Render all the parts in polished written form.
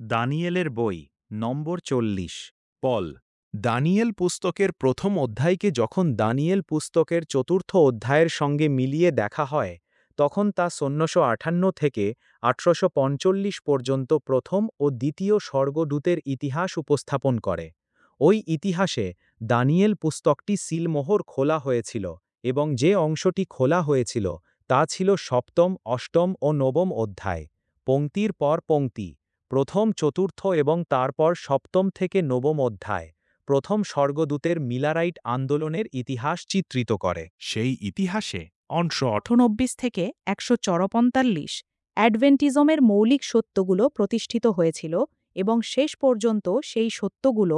দানিয়েলের বই নম্বর ৪০ পল দানিয়েল পুস্তকের প্রথম অধ্যায়কে যখন দানিয়েল পুস্তকের চতুর্থ অধ্যায়ের সঙ্গে মিলিয়ে দেখা হয় তখন তা ১৬৫৮ থেকে ১৮৪৫ পর্যন্ত প্রথম ও দ্বিতীয় স্বর্গদূতের ইতিহাস উপস্থাপন করে। ওই ইতিহাসে দানিয়েল পুস্তকটি সিলমোহর খোলা হয়েছিল এবং যে অংশটি খোলা হয়েছিল তা ছিল সপ্তম, অষ্টম ও নবম অধ্যায়, পংক্তির পর পংক্তি, প্রথম, চতুর্থ এবং তারপর সপ্তম থেকে নবম অধ্যায় প্রথম স্বর্গদূতের মিলারাইট আন্দোলনের ইতিহাস চিত্রিত করে। সেই ইতিহাসে অংশ ৯৮ থেকে ১৪৫ অ্যাডভেন্টিজমের মৌলিক সত্যগুলো প্রতিষ্ঠিত হয়েছিল এবং শেষ পর্যন্ত সেই সত্যগুলো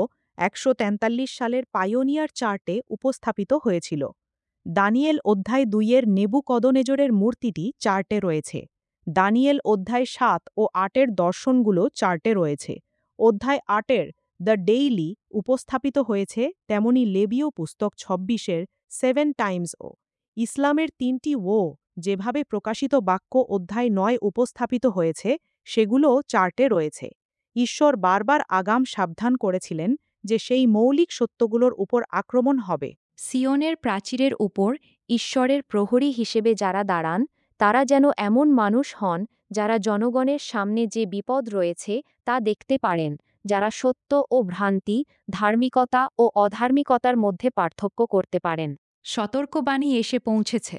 ১৪৩ সালের পায়োনিয়ার চার্টে উপস্থাপিত হয়েছিল। দানিয়েল অধ্যায় ২-এর নেবুকদনেজরের মূর্তিটি চার্টে রয়েছে। দানিয়েল অধ্যায় ৭ ও ৮-এর দর্শনগুলো চার্টে রয়েছে। অধ্যায় ৮-এর দ্য ডেইলি উপস্থাপিত হয়েছে, তেমনি লেবীয় পুস্তক ২৬-এর 7 টাইমসও। ইসলামের ৩টি যেভাবে প্রকাশিত বাক্য অধ্যায় ৯ উপস্থাপিত হয়েছে সেগুলোও চার্টে রয়েছে। ঈশ্বর বারবার আগাম সাবধান করেছিলেন যে সেই মৌলিক সত্যগুলোর উপর আক্রমণ হবে। সিয়নের প্রাচীরের উপর ঈশ্বরের প্রহরী হিসেবে যারা দাঁড়ান তারা যেন এমন মানুষ হন যারা জনগণের সামনে যে বিপদ রয়েছে তা দেখতে পারেন, যারা সত্য ও ভ্রান্তি, ধার্মিকতা ও অধার্মিকতার মধ্যে পার্থক্য করতে পারেন। সতর্কবাণী এসে পৌঁছেছে।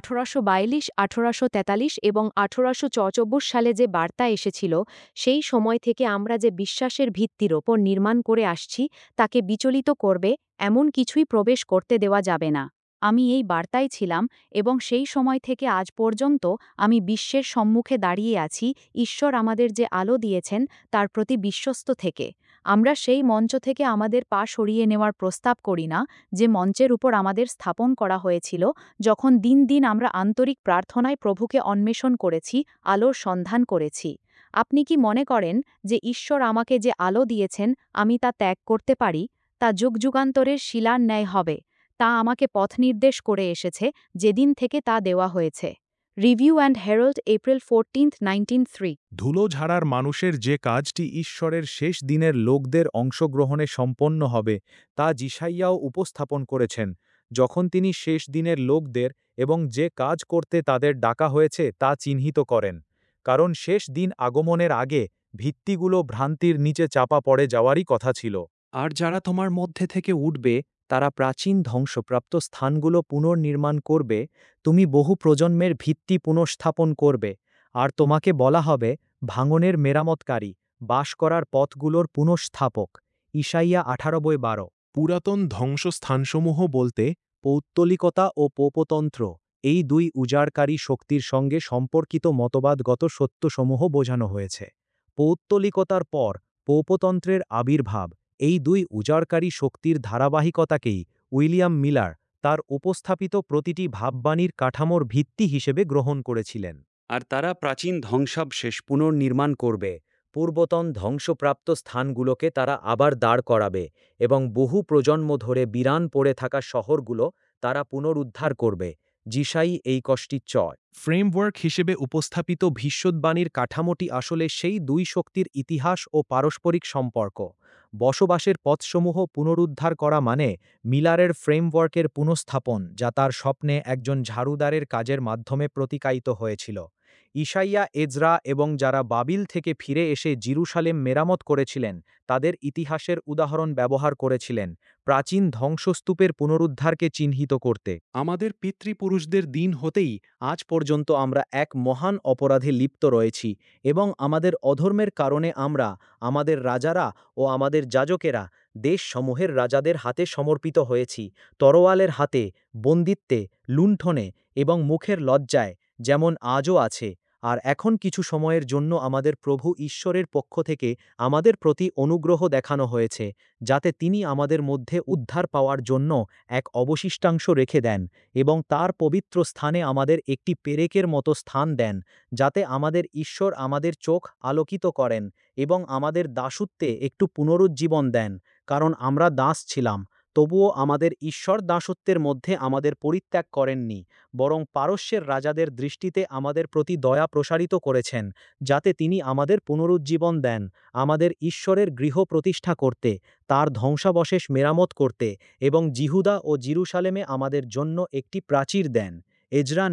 ১৮৪২, ১৮৪৩ এবং ১৮৭৪ সালে যে বার্তা এসেছিল সেই সময় থেকে আমরা যে বিশ্বাসের ভিত্তির ওপর নির্মাণ করে আসছি তাকে বিচলিত করবে এমন কিছুই প্রবেশ করতে দেওয়া যাবে না। আমি এই বার্তায় ছিলাম এবং সেই সময় থেকে আজ পর্যন্ত আমি বিশ্বের সম্মুখে দাঁড়িয়ে আছি ঈশ্বর আমাদের যে আলো দিয়েছেন তার প্রতি বিশ্বস্ত থেকে। আমরা সেই মঞ্চ থেকে আমাদের পা সরিয়ে নেওয়ার প্রস্তাব করি না যে মঞ্চের উপর আমাদের স্থাপন করা হয়েছিল যখন দিন দিন আমরা আন্তরিক প্রার্থনায় প্রভুকে অন্বেষণ করেছি, আলোর সন্ধান করেছি। আপনি কি মনে করেন যে ঈশ্বর আমাকে যে আলো দিয়েছেন আমি তা ত্যাগ করতে পারি? তা যুগযুগান্তরের শিলার ন্যায় হবে। তা আমাকে পথনির্দেশ করে এসেছে যেদিন থেকে তা দেওয়া হয়েছে। Review and herald, April 14, 1903। ধুলো ঝাড়ার মানুষের যে কাজটি ঈশ্বরের শেষ দিনের লোকদের অংশগ্রহণে সম্পন্ন হবে তা যিশাইয়াও উপস্থাপন করেছেন, যখন তিনি শেষ দিনের লোকদের এবং যে কাজ করতে তাদের ডাকা হয়েছে তা চিহ্নিত করেন। কারণ শেষ দিন আগমনের আগে ভিত্তিগুলো ভ্রান্তির নিচে চাপা পড়ে যাওয়ারই কথা ছিল। আর যারা তোমার মধ্যে থেকে উঠবে তারা প্রাচীন ধ্বংসপ্রাপ্ত স্থানগুলো পুনর্নির্মাণ করবে, তুমি বহু প্রজন্মের ভিত্তি পুনঃস্থাপন করবে, আর তোমাকে বলা হবে ভাঙনের মেরামতকারী, বাস করার পথগুলোর পুনঃস্থাপক। ঈশাইয়া ১৮:১২। পুরাতন ধ্বংসস্থানসমূহ বলতে পৌত্তলিকতা ও পোপতন্ত্র, এই দুই উজাড়কারী শক্তির সঙ্গে সম্পর্কিত মতবাদগত সত্যসমূহ বোঝানো হয়েছে। পৌত্তলিকতার পর পোপতন্ত্রের আবির্ভাব, এই দুই উজাড়কারী শক্তির ধারাবাহিকতাকেই উইলিয়াম মিলার তার উপস্থাপিত প্রতিটি ভাববাণীর কাঠামোর ভিত্তি হিসেবে গ্রহণ করেছিলেন। আর তারা প্রাচীন ধ্বংসাবশেষ পুনর্নির্মাণ করবে, পূর্বতন ধ্বংসপ্রাপ্ত স্থানগুলোকে তারা আবার দাঁড় করাবে এবং বহু প্রজন্ম ধরে বিরান পড়ে থাকা শহরগুলো তারা পুনরুদ্ধার করবে। যিশাই এই কষ্টি চয় ফ্রেমওয়ার্ক হিসেবে উপস্থাপিত ভবিষ্যদ্বাণীর কাঠামোটি আসলে সেই দুই শক্তির ইতিহাস ও পারস্পরিক সম্পর্ক। বসবাসের পথসমূহ পুনরুদ্ধার করা মানে মিলারের ফ্রেমওয়ার্কের পুনঃস্থাপন, যা তার স্বপ্নে একজন ঝাড়ুদারের কাজের মাধ্যমে প্রতিকায়িত হয়েছিল। ঈশাইয়া, এজরা এবং যারা বাবিল থেকে ফিরে এসে জেরুসালেম মেরামত করেছিলেন তাদের ইতিহাসের উদাহরণ ব্যবহার করেছিলেন প্রাচীন ধ্বংসস্তূপের পুনরুদ্ধারকে চিহ্নিত করতে। আমাদের পিতৃপুরুষদের দিন হতেই আজ পর্যন্ত আমরা এক মহান অপরাধে লিপ্ত রয়েছি এবং আমাদের অধর্মের কারণে আমরা, আমাদের রাজারা ও আমাদের যাজকেরা দেশসমূহের রাজাদের হাতে সমর্পিত হয়েছি, তরোয়ালের হাতে, বন্দিত্বে, লুণ্ঠনে এবং মুখের লজ্জায়, যেমন আজও আছে। আর এখন কিছু সময়ের জন্য আমাদের প্রভু ঈশ্বরের পক্ষ থেকে আমাদের প্রতি অনুগ্রহ দেখানো হয়েছে, যাতে তিনি আমাদের মধ্যে উদ্ধার পাওয়ার জন্য এক অবশিষ্টাংশ রেখে দেন এবং তার পবিত্র স্থানে আমাদের একটি পেরেকের মতো স্থান দেন, যাতে আমাদের ঈশ্বর আমাদের চোখ আলোকিত করেন এবং আমাদের দাসত্বে একটু পুনরুজ্জীবন দেন, কারণ আমরা দাস ছিলাম। তবুও আমাদের ঈশ্বর দাসত্বের মধ্যে আমাদের পরিত্যাগ করেননি, বরং পারস্যের রাজাদের দৃষ্টিতে আমাদের প্রতি দয়া প্রসারিত করেছেন, যাতে তিনি আমাদের পুনরুজ্জীবন দেন, আমাদের ঈশ্বরের গৃহ প্রতিষ্ঠা করতে, তার ধ্বংসাবশেষ মেরামত করতে এবং জিহুদা ও জিরুসালেমে আমাদের জন্য একটি প্রাচীর দেন। এজরা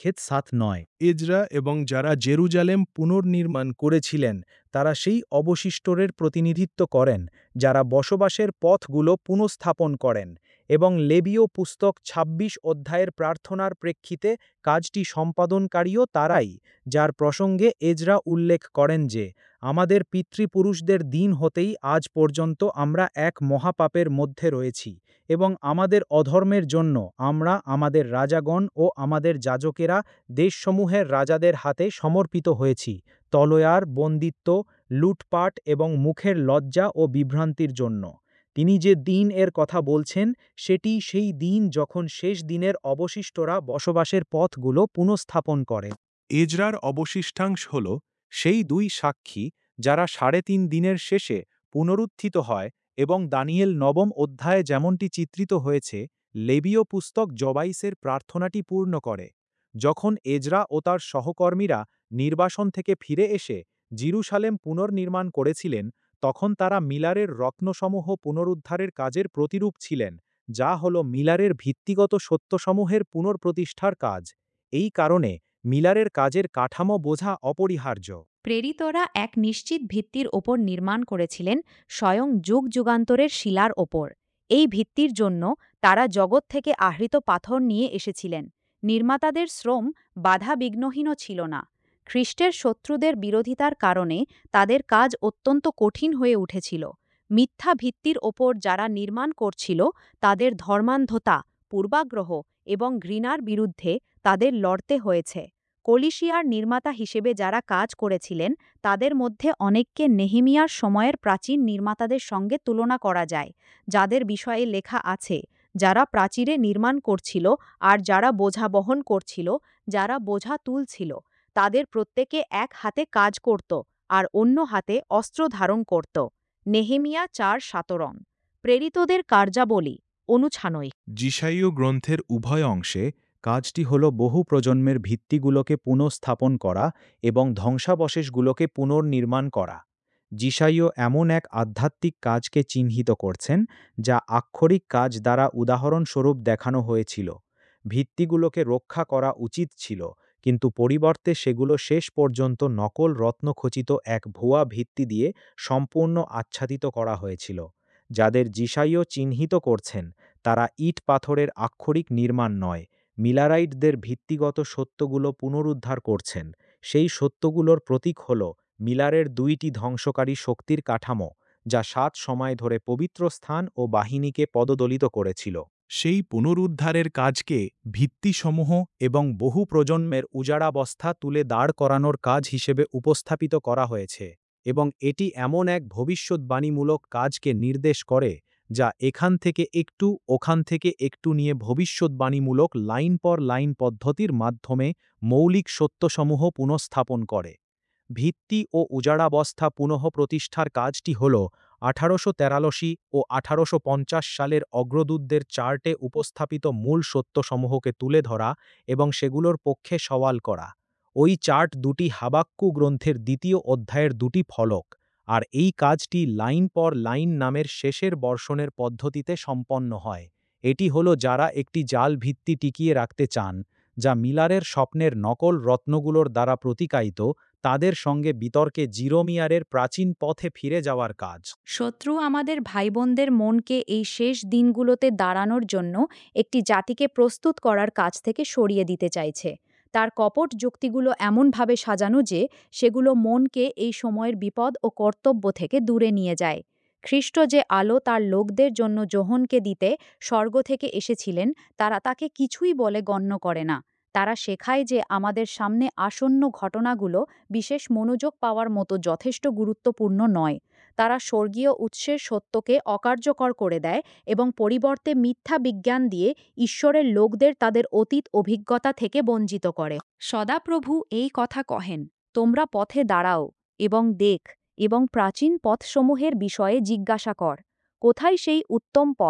9:7-9। এজরা এবং যারা জেরুজালেম পুনর্নির্মাণ করেছিলেন তারা সেই অবশিষ্টরের প্রতিনিধিত্ব করেন যারা বসবাসের পথগুলো পুনঃস্থাপন করেন, এবং লেবীয় পুস্তক ২৬ অধ্যায়ের প্রার্থনার প্রেক্ষিতে কাজটি সম্পাদনকারীও তারাই, যার প্রসঙ্গে এজরা উল্লেখ করেন যে, আমাদের পিতৃপুরুষদের দিন হতেই আজ পর্যন্ত আমরা এক মহাপাপের মধ্যে রয়েছি, এবং আমাদের অধর্মের জন্য আমরা আমাদের রাজাগণ ও আমাদের যাজকেরা দেশসমূহের রাজাদের হাতে সমর্পিত হয়েছি, তলোয়ার, বন্দিত্ব, লুটপাট এবং মুখের লজ্জা ও বিভ্রান্তির জন্য। তিনি যে দিন এর কথা বলছেন সেটি সেই দিন যখন শেষ দিনের অবশিষ্টরা বসবাসের পথগুলো পুনঃস্থাপন করে। এজরার অবশিষ্টাংশ হল সেই দুই সাক্ষী যারা ৩.৫ দিনের শেষে পুনরুত্থিত হয় এবং দানিয়েল ৯ম অধ্যায়ে যেমনটি চিত্রিত হয়েছে, লেবীয় পুস্তক জবাইসের প্রার্থনাটি পূর্ণ করে। যখন এজরা ও তার সহকর্মীরা নির্বাসন থেকে ফিরে এসে জিরুসালেম পুনর্নির্মাণ করেছিলেন, তখন তারা মিলারের রত্নসমূহ পুনরুদ্ধারের কাজের প্রতিরূপ ছিলেন, যা হল মিলারের ভিত্তিগত সত্যসমূহের পুনঃপ্রতিষ্ঠার কাজ। এই কারণে মিলারের কাজের কাঠামো বোঝা অপরিহার্য। প্রেরিতরা এক নিশ্চিত ভিত্তির ওপর নির্মাণ করেছিলেন, স্বয়ং যুগ যুগান্তরের শিলার ওপর। এই ভিত্তির জন্য তারা জগৎ থেকে আহৃত পাথর নিয়ে এসেছিলেন। নির্মাতাদের শ্রম বাধাবিঘ্নহীনও ছিল না। খ্রিস্টের শত্রুদের বিরোধিতার কারণে তাদের কাজ অত্যন্ত কঠিন হয়ে উঠেছিল। মিথ্যা ভিত্তির ওপর যারা নির্মাণ করছিল তাদের ধর্মান্ধতা, পূর্বাগ্রহ এবং ঘৃণার বিরুদ্ধে তাদের লড়তে হয়েছে। কলিসিয়ার নির্মাতা হিসেবে যারা কাজ করেছিলেন তাদের মধ্যে অনেককে নেহেমিয়ার সময়ের প্রাচীন নির্মাতাদের সঙ্গে তুলনা করা যায়, যাদের বিষয়ে লেখা আছে, যারা প্রাচীরে নির্মাণ করছিল আর যারা বোঝা বহন করছিল, যারা বোঝা তুলছিল, তাদের প্রত্যেকে এক হাতে কাজ করত আর অন্য হাতে অস্ত্র ধারণ করত। নেহেমিয়া ৪:১৭। প্রেরিতদের কার্যাবলী অনুছানই। যিশাইয় গ্রন্থের উভয় অংশে কাজটি হল বহু প্রজন্মের ভিত্তিগুলোকে পুনঃস্থাপন করা এবং ধ্বংসাবশেষগুলোকে পুনর্নির্মাণ করা। যিশাইয় এমন এক আধ্যাত্মিক কাজকে চিহ্নিত করছেন যা আক্ষরিক কাজ দ্বারা উদাহরণস্বরূপ দেখানো হয়েছিল। ভিত্তিগুলোকে রক্ষা করা উচিত ছিল, কিন্তু পরিবর্তে সেগুলো শেষ পর্যন্ত নকল রত্নখচিত এক ভুয়া ভিত্তি দিয়ে সম্পূর্ণ আচ্ছাদিত করা হয়েছিল। যাদের যিশাইয় চিহ্নিত করছেন তারা ইট পাথরের আক্ষরিক নির্মাণ নয়, মিলারাইটদের ভিত্তিগত সত্যগুলো পুনরুদ্ধার করছেন। সেই সত্যগুলোর প্রতীক হল মিলারের ২টি ধ্বংসকারী শক্তির কাঠামো, যা ৭ সময় ধরে পবিত্র স্থান ও বাহিনীকে পদদলিত করেছিল। সেই পুনরুদ্ধারের কাজকে ভিত্তিসমূহ এবং বহু প্রজন্মের উজাড়াবস্থা তুলে দাঁড় করানোর কাজ হিসেবে উপস্থাপিত করা হয়েছে, এবং এটি এমন এক ভবিষ্যদ্বাণীমূলক কাজকে নির্দেশ করে যা এখান থেকে একটু ওখান থেকে একটু নিয়ে ভবিষ্যদ্বাণীমূলক লাইন পর লাইন পদ্ধতির মাধ্যমে মৌলিক সত্যসমূহ পুনঃস্থাপন করে। ভিত্তি ও উজাড়াবস্থা পুনঃপ্রতিষ্ঠার কাজটি হল ১৮৮৩ ও ১৮৫০ সালের অগ্রদূতদের চার্টে উপস্থাপিত মূল সত্যসমূহকে তুলে ধরা এবং সেগুলোর পক্ষে সওয়াল করা। ওই চার্ট ২টি হাবাক্কু গ্রন্থের ২য় অধ্যায়ের ২টি ফলক, আর এই কাজটি লাইন পর লাইন নামের শেষের বর্ষণের পদ্ধতিতে সম্পন্ন হয়। এটি হল যারা একটি জাল ভিত্তি টিকিয়ে রাখতে চান, যা মিলারের স্বপ্নের নকল রত্নগুলোর দ্বারা প্রতিকায়িত, তাদের সঙ্গে বিতর্কে জিরোমিয়ারের প্রাচীন পথে ফিরে যাওয়ার কাজ। শত্রু আমাদের ভাইবোনদের মনকে এই শেষ দিনগুলোতে দাঁড়ানোর জন্য একটি জাতিকে প্রস্তুত করার কাজ থেকে সরিয়ে দিতে চাইছে। তার কপট যুক্তিগুলো এমনভাবে সাজানো যে সেগুলো মনকে এই সময়ের বিপদ ও কর্তব্য থেকে দূরে নিয়ে যায়। খ্রিস্ট যে আলো তার লোকদের জন্য যোহনকে দিতে স্বর্গ থেকে এসেছিলেন, তারা তাকে কিছুই বলে গণ্য করে না। তারা শেখায় যে আমাদের সামনে আসন্ন ঘটনাগুলো বিশেষ মনোযোগ পাওয়ার মতো যথেষ্ট গুরুত্বপূর্ণ নয়। তারা স্বর্গীয় উৎসের সত্যকে অকার্যকর করে দেয় এবং পরিবর্তে মিথ্যা বিজ্ঞান দিয়ে ঈশ্বরের লোকদের তাদের অতীত অভিজ্ঞতা থেকে বঞ্চিত করে। সদাপ্রভু এই কথা কহেন, তোমরা পথে দাঁড়াও এবং দেখ এবং প্রাচীন পথসমূহের বিষয়ে জিজ্ঞাসা কর, কোথায় সেই উত্তম পথ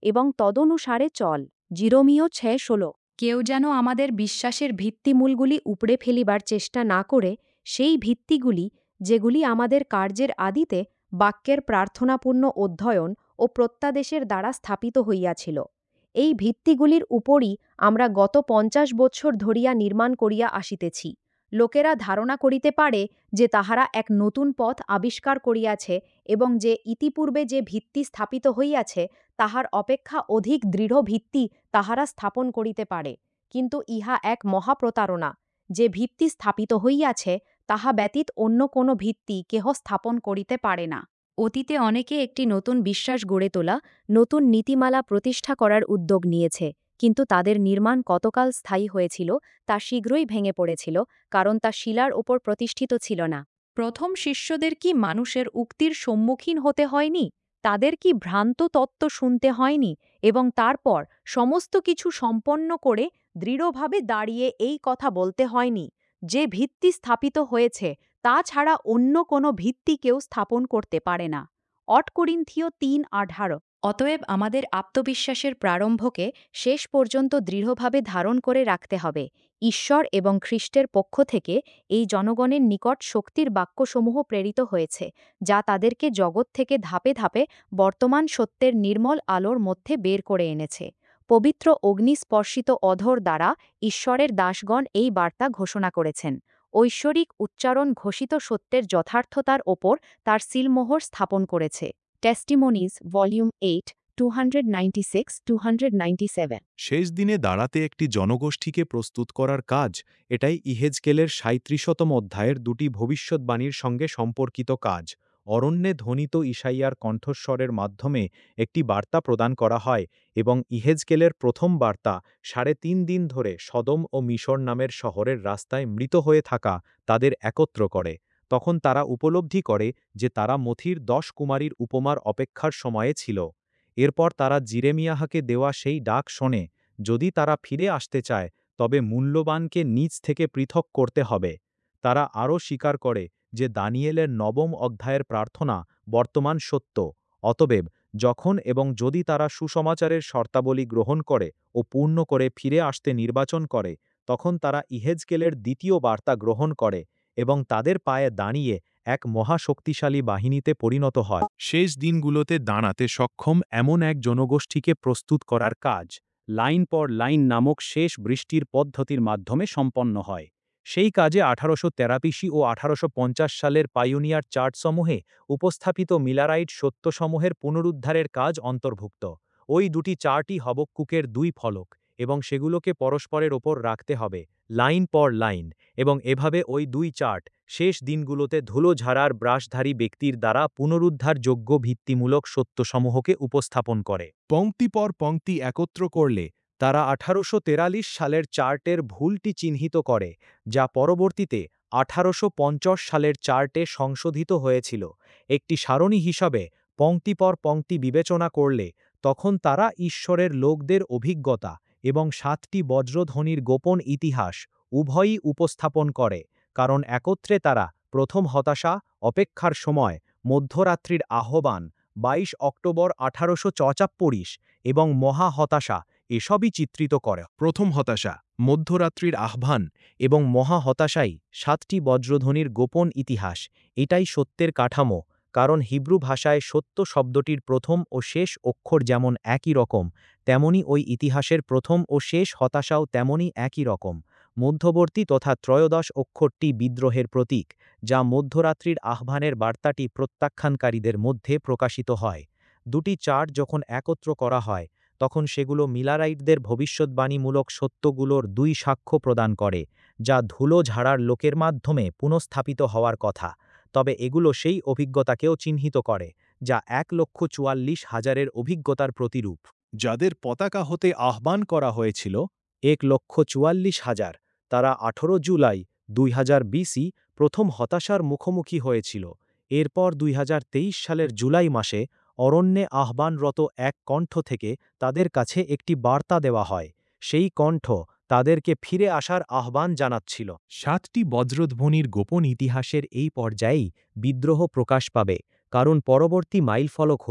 এবং তদনুসারে চল। জিরোমিও 6:16। কেউ যেন আমাদের বিশ্বাসের ভিত্তিমূলগুলি উপড়ে ফেলিবার চেষ্টা না করে সেই ভিত্তিগুলি, যেগুলি আমাদের কার্যের আদিতে বাক্যের প্রার্থনাপূর্ণ অধ্যয়ন ও প্রত্যাদেশের দ্বারা স্থাপিত হইয়াছিল, এই ভিত্তিগুলির উপরই আমরা গত 50 বৎসর ধরিয়া নির্মাণ করিয়া আসিতেছি। লোকেরা ধারণা করিতে পারে যে তাহারা এক নতুন পথ আবিষ্কার করিয়াছে এবং যে ইতিপূর্বে যে ভিত্তি স্থাপিত হইয়াছে তাহার অপেক্ষা অধিক দৃঢ় ভিত্তি তাহারা স্থাপন করিতে পারে, কিন্তু ইহা এক মহাপ্রতারণা। যে ভিত্তি স্থাপিত হইয়াছে তাহা ব্যতীত অন্য কোনো ভিত্তি কেহ স্থাপন করিতে পারে না। অতীতে অনেকে একটি নতুন বিশ্বাস গড়ে তোলা, নতুন নীতিমালা প্রতিষ্ঠা করার উদ্যোগ নিয়েছে, কিন্তু তাদের নির্মাণ কতকাল স্থায়ী হয়েছিল তা শীঘ্রই ভেঙে পড়েছিল, কারণ তা শিলার ওপর প্রতিষ্ঠিত ছিল না। প্রথম শিষ্যদের কি মানুষের উক্তির সম্মুখীন হতে হয়নি? তাদের কি ভ্রান্ত তত্ত্ব শুনতে হয়নি এবং তারপর সমস্ত কিছু সম্পন্ন করে দৃঢ়ভাবে দাঁড়িয়ে এই কথা বলতে হয়নি, যে ভিত্তি স্থাপিত হয়েছে তা ছাড়া অন্য কোনো ভিত্তি কেউ স্থাপন করতে পারে না? করিন্থীয় 3:18। অতএব আমাদের আত্মবিশ্বাসের প্রারম্ভকে শেষ পর্যন্ত দৃঢ়ভাবে ধারণ করে রাখতে হবে। ঈশ্বর এবং খ্রিস্টের পক্ষ থেকে এই জনগণের নিকট শক্তির বাক্যসমূহ প্রেরিত হয়েছে, যা তাদেরকে জগৎ থেকে ধাপে ধাপে বর্তমান সত্যের নির্মল আলোর মধ্যে বের করে এনেছে। পবিত্র অগ্নিস্পর্শিত অধর দ্বারা ঈশ্বরের দাসগণ এই বার্তা ঘোষণা করেছেন। ঐশ্বরিক উচ্চারণ ঘোষিত সত্যের যথার্থতার ওপর তার সিলমোহর স্থাপন করেছে। Testimonies, volume 8, 296-297। শেষ দিনে দাঁড়াতে একটি জনগোষ্ঠীকে প্রস্তুত করার কাজ, এটাই ইহেজকেলের 37তম অধ্যায়ের দুটি ভবিষ্যদ্বাণীর সঙ্গে সম্পর্কিত কাজ। অরণ্যে ধ্বনিত ঈশাইয়ার কণ্ঠস্বরের মাধ্যমে একটি বার্তা প্রদান করা হয় এবং ইহেজকেলের প্রথম বার্তা 3.5 দিন ধরে সদম ও মিশর নামের শহরের রাস্তায় মৃত হয়ে থাকা তাদের একত্র করে। তখন তারা উপলব্ধি করে যে তারা মথির 10 কুমারীর উপমার অপেক্ষার সময়ে ছিল। এরপর তারা জিরেমিয়াহকে দেওয়া সেই ডাক শোনে, যদি তারা ফিরে আসতে চায় তবে মূল্যবানকে নিজ থেকে পৃথক করতে হবে। তারা আরও স্বীকার করে যে দানিয়েলের 9ম অধ্যায়ের প্রার্থনা বর্তমান সত্য। অতএব যখন এবং যদি তারা সুসমাচারের শর্তাবলী গ্রহণ করে ও পূর্ণ করে ফিরে আসতে নির্বাচন করে, তখন তারা ইহেজকেলের দ্বিতীয় বার্তা গ্রহণ করে এবং তাদের পায়ে দাঁড়িয়ে এক মহাশক্তিশালী বাহিনীতে পরিণত হয়। শেষ দিনগুলোতে দাঁড়াতে সক্ষম এমন এক জনগোষ্ঠীকে প্রস্তুত করার কাজ লাইন পর লাইন নামক শেষ বৃষ্টির পদ্ধতির মাধ্যমে সম্পন্ন হয়। সেই কাজে 1883 ও 1850 সালের পাইওনিয়ার চার্টসমূহে উপস্থাপিত মিলারাইট সত্যসমূহের পুনরুদ্ধারের কাজ অন্তর্ভুক্ত। ওই দুটি চার্টই হবক্কুকের 2 ফলক এবং সেগুলোকে পরস্পরের ওপর রাখতে হবে লাইন পর লাইন, এবং এভাবে ওই 2 চার্ট শেষ দিনগুলোতে ধুলো ঝাড়ার ব্রাশধারী ব্যক্তির দ্বারা পুনরুদ্ধারযোগ্য ভিত্তিমূলক সত্যসমূহকে উপস্থাপন করে। পংক্তি পর পংক্তি একত্র করলে তারা 1843 সালের চার্টের ভুলটি চিহ্নিত করে, যা পরবর্তীতে 1850 সালের চার্টে সংশোধিত হয়েছিল। একটি সারণী হিসাবে পংক্তি পর পংক্তি বিবেচনা করলে তখন তারা ঈশ্বরের লোকদের অভিজ্ঞতা এবং 7টি বজ্রধ্বনির গোপন ইতিহাস উভয়ই উপস্থাপন করে, কারণ একত্রে তারা প্রথম হতাশা, অপেক্ষার সময়, মধ্যরাত্রির আহ্বান 22 অক্টোবর 1844 এবং মহা হতাশা এসবই চিত্রিত করে। প্রথম হতাশা, মধ্যরাত্রির আহ্বান এবং মহা হতাশাই 7টি বজ্রধ্বনির গোপন ইতিহাস। এটাই সত্যের কাঠামো, কারণ হিব্রু ভাষায় সত্য শব্দটির প্রথম ও শেষ অক্ষর যেমন একই রকম, তেমনি ওই ইতিহাসের প্রথম ও শেষ হতাশাও তেমনি একই রকম। মধ্যবর্তী তথা ত্রয়োদশ অক্ষরটি বিদ্রোহের প্রতীক, যা মধ্যরাত্রির আহ্বানের বার্তাটি প্রত্যাখ্যানকারীদের মধ্যে প্রকাশিত হয়। দুটি চার্ট যখন একত্র করা হয় তখন সেগুলো মিলারাইটদের ভবিষ্যদ্বাণীমূলক সত্যগুলোর 2 সাক্ষ্য প্রদান করে, যা ধুলো ঝাড়ার লোকের মাধ্যমে পুনঃস্থাপিত হওয়ার কথা। তবে এগুলো সেই অভিজ্ঞতাকেও চিহ্নিত করে, যা 1,44,000-এর অভিজ্ঞতার প্রতিরূপ। যাদের পতাকা হতে আহ্বান করা হয়েছিল 1,44,000, তারা 18 জুলাই 2000 বিসি প্রথম হতাশার মুখোমুখি হয়েছিল। এরপর 2023 সালের জুলাই মাসে অরণ্যে আহ্বানরত এক কণ্ঠ থেকে তাদের কাছে একটি বার্তা দেওয়া হয়। সেই কণ্ঠ তাদেরকে ফিরে আসার আহ্বান জানাচ্ছিল। 7টি বজ্রধ্বনির গোপন ইতিহাসের এই পর্যায়েই বিদ্রোহ প্রকাশ পাবে, কারণ পরবর্তী মাইলফলক হল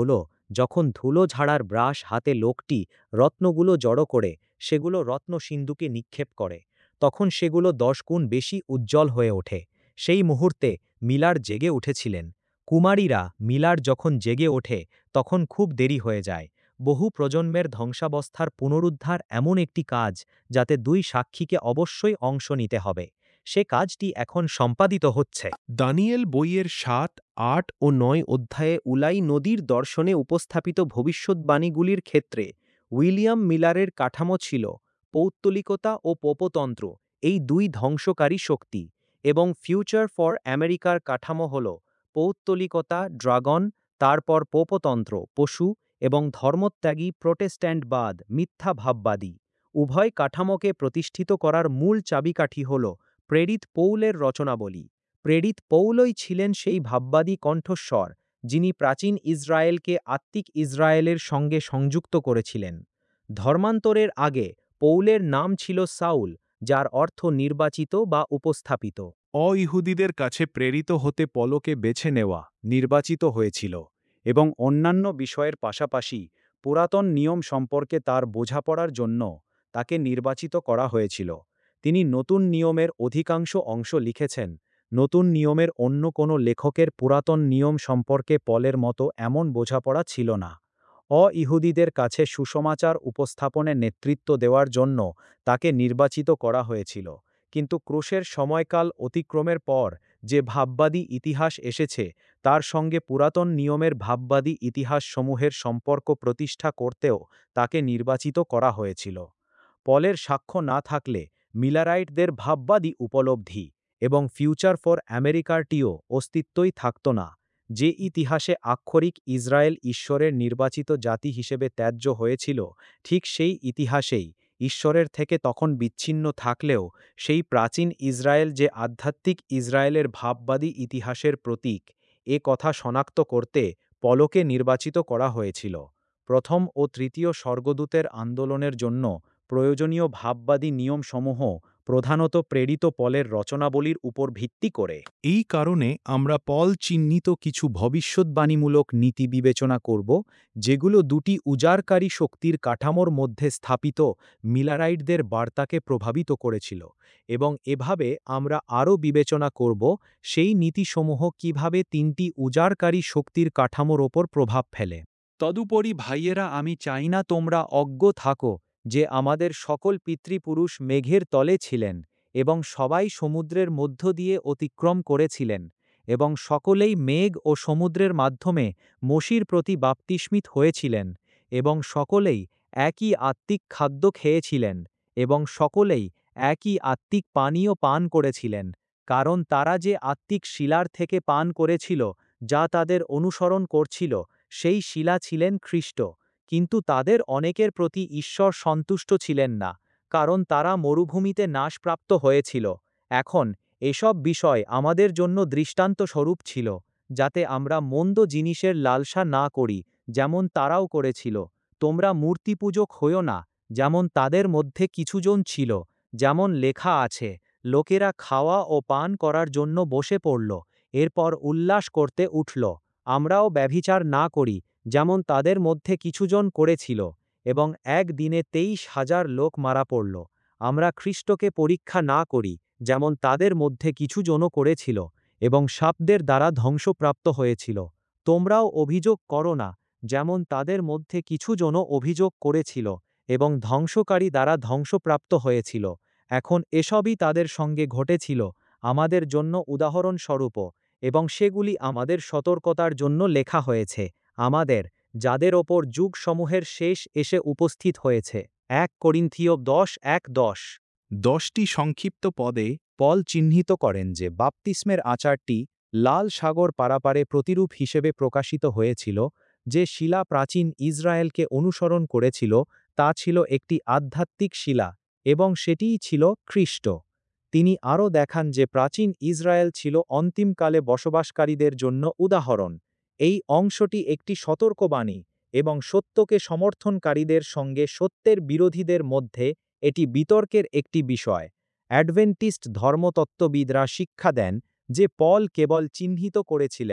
যখন ধুলো ঝাড়ার ব্রাশ হাতে লোকটি রত্নগুলো জড়ো করে সেগুলো রত্নসিন্ধুকে নিক্ষেপ করে, তখন সেগুলো 10 গুণ বেশি উজ্জ্বল হয়ে ওঠে। সেই মুহূর্তে মিলার জেগে উঠেছিলেন। কুমারীরা মিলার যখন জেগে ওঠে তখন খুব দেরি হয়ে যায়। বহু প্রজন্মের ধ্বংসাবস্থার পুনরুদ্ধার এমন একটি কাজ যাতে 2 সাক্ষীকে অবশ্যই অংশ নিতে হবে। সে কাজটি এখন সম্পাদিত হচ্ছে। দানিয়েল বইয়ের 7, 8 ও 9 অধ্যায়ে উলাই নদীর দর্শনে উপস্থাপিত ভবিষ্যদ্বাণীগুলির ক্ষেত্রে উইলিয়াম মিলারের কাঠামো ছিল পৌত্তলিকতা ও পোপতন্ত্র, এই 2 ধ্বংসকারী শক্তি, এবং ফিউচার ফর আমেরিকার কাঠামো হল পৌত্তলিকতা ড্রাগন, তারপর পোপতন্ত্র পশু, এবং ধর্মত্যাগী প্রোটেস্ট্যান্টবাদ মিথ্যা ভাববাদী। উভয় কাঠামোকে প্রতিষ্ঠিত করার মূল চাবিকাঠি হল প্রেরিত পৌলের রচনাবলী। প্রেরিত পৌলই ছিলেন সেই ভাববাদী কণ্ঠস্বর যিনি প্রাচীন ইসরায়েলকে আত্মিক ইসরায়েলের সঙ্গে সংযুক্ত করেছিলেন। ধর্মান্তরের আগে পৌলের নাম ছিল সাউল, যার অর্থ নির্বাচিত বা উপস্থাপিত। অইহুদিদের কাছে প্রেরিত হতে পলকে বেছে নেওয়া নির্বাচিত হয়েছিল, এবং অন্যান্য বিষয়ের পাশাপাশি পুরাতন নিয়ম সম্পর্কে তার বোঝাপড়ার জন্য তাকে নির্বাচিত করা হয়েছিল। তিনি নতুন নিয়মের অধিকাংশ অংশ লিখেছেন। নতুন নিয়মের অন্য কোনো লেখকের পুরাতন নিয়ম সম্পর্কে পলের মতো এমন বোঝাপড়া ছিল না। অইহুদিদের কাছে সুসমাচার উপস্থাপনে নেতৃত্ব দেওয়ার জন্য তাকে নির্বাচিত করা হয়েছিল, কিন্তু ক্রুশের সময়কাল অতিক্রমের পর যে ভাববাদী ইতিহাস এসেছে তার সঙ্গে পুরাতন নিয়মের ভাববাদী ইতিহাসসমূহের সম্পর্ক প্রতিষ্ঠা করতেও তাকে নির্বাচিত করা হয়েছিল। পলের সাক্ষ্য না থাকলে মিলারাইটদের ভাববাদী উপলব্ধি এবং ফিউচার ফর আমেরিকারটিও অস্তিত্বই থাকত না। যে ইতিহাসে আক্ষরিক ইসরায়েল ঈশ্বরের নির্বাচিত জাতি হিসেবে ত্যায্য হয়েছিল, ঠিক সেই ইতিহাসেই ঈশ্বরের থেকে তখন বিচ্ছিন্ন থাকলেও সেই প্রাচীন ইসরায়েল যে আধ্যাত্মিক ইসরায়েলের ভাববাদী ইতিহাসের প্রতীক, এ কথা শনাক্ত করতে পলকে নির্বাচিত করা হয়েছিল। প্রথম ও তৃতীয় স্বর্গদূতের আন্দোলনের জন্য প্রয়োজনীয় ভাববাদী নিয়মসমূহ প্রধানত প্রেরিত পলের রচনাবলীর উপর ভিত্তি করে। এই কারণে আমরা পল চিহ্নিত কিছু ভবিষ্যদ্বাণীমূলক নীতি বিবেচনা করব, যেগুলো 2টি উজাড়কারী শক্তির কাঠামোর মধ্যে স্থাপিত মিলারাইটদের বার্তাকে প্রভাবিত করেছিল, এবং এভাবে আমরা আরও বিবেচনা করব সেই নীতিসমূহ কিভাবে 3টি উজাড়কারী শক্তির কাঠামোর ওপর প্রভাব ফেলে। তদুপরি ভাইয়েরা, আমি চাই না তোমরা অজ্ঞ থাকো যে আমাদের সকল পিতৃপুরুষ মেঘের তলে ছিলেন, এবং সবাই সমুদ্রের মধ্য দিয়ে অতিক্রম করেছিলেন, এবং সকলেই মেঘ ও সমুদ্রের মাধ্যমে মোশির প্রতি বাপ্তিস্মিত হয়েছিলেন, এবং সকলেই একই আত্মিক খাদ্য খেয়েছিলেন, এবং সকলেই একই আত্মিক পানীয় পান করেছিলেন, কারণ তারা যে আত্মিক শিলার থেকে পান করেছিল যা তাদের অনুসরণ করছিল, সেই শিলা ছিলেন খ্রিস্ট। কিন্তু তাদের অনেকের প্রতি ঈশ্বর সন্তুষ্ট ছিলেন না, কারণ তারা মরুভূমিতে নাশপ্রাপ্ত হয়েছিল। এখন এসব বিষয় আমাদের জন্য দৃষ্টান্ত স্বরূপ ছিল, যাতে আমরা মন্দ জিনিসের লালসা না করি যেমন তারাও করেছিল। তোমরা মূর্তিপূজক হইও না, যেমন তাদের মধ্যে কিছুজন ছিল, যেমন লেখা আছে, লোকেরা খাওয়া ও পান করার জন্য বসে পড়ল, এরপর উল্লাস করতে উঠল। আমরাও ব্যভিচার না করি, যেমন তাদের মধ্যে কিছুজন করেছিল, এবং এক দিনে 23,000 লোক মারা পড়ল। আমরা খ্রিস্টকে পরীক্ষা না করি, যেমন তাদের মধ্যে কিছুজনও করেছিল, এবং সাপদের দ্বারা ধ্বংসপ্রাপ্ত হয়েছিল। তোমরাও অভিযোগ করো না, যেমন তাদের মধ্যে কিছুজনও অভিযোগ করেছিল, এবং ধ্বংসকারী দ্বারা ধ্বংসপ্রাপ্ত হয়েছিল। এখন এসবই তাদের সঙ্গে ঘটেছিল আমাদের জন্য উদাহরণস্বরূপ, এবং সেগুলি আমাদের সতর্কতার জন্য লেখা হয়েছে, আমাদের, যাদের ওপর যুগসমূহের শেষ এসে উপস্থিত হয়েছে। 1 করিন্থীয় 10:1-10। 10টি সংক্ষিপ্ত পদে পল চিহ্নিত করেন যে বাপ্তিস্মের আচারটি লাল সাগর পারাপারে প্রতিরূপ হিসেবে প্রকাশিত হয়েছিল। যে শিলা প্রাচীন ইসরায়েলকে অনুসরণ করেছিল তা ছিল একটি আধ্যাত্মিক শিলা, এবং সেটিই ছিল খ্রিস্ট। তিনি আরও দেখান যে প্রাচীন ইসরায়েল ছিল অন্তিমকালে বসবাসকারীদের জন্য উদাহরণ। এই অংশটি একটি সতর্কবাণী, এবং সত্যকে সমর্থনকারীদের সঙ্গে সত্যের বিরোধীদের মধ্যে এটি বিতর্কের একটি বিষয়। অ্যাডভেন্টিস্ট ধর্মতত্ত্ববিদরা শিক্ষা দেন যে পল কেবল চিহ্নিত করেছিলেন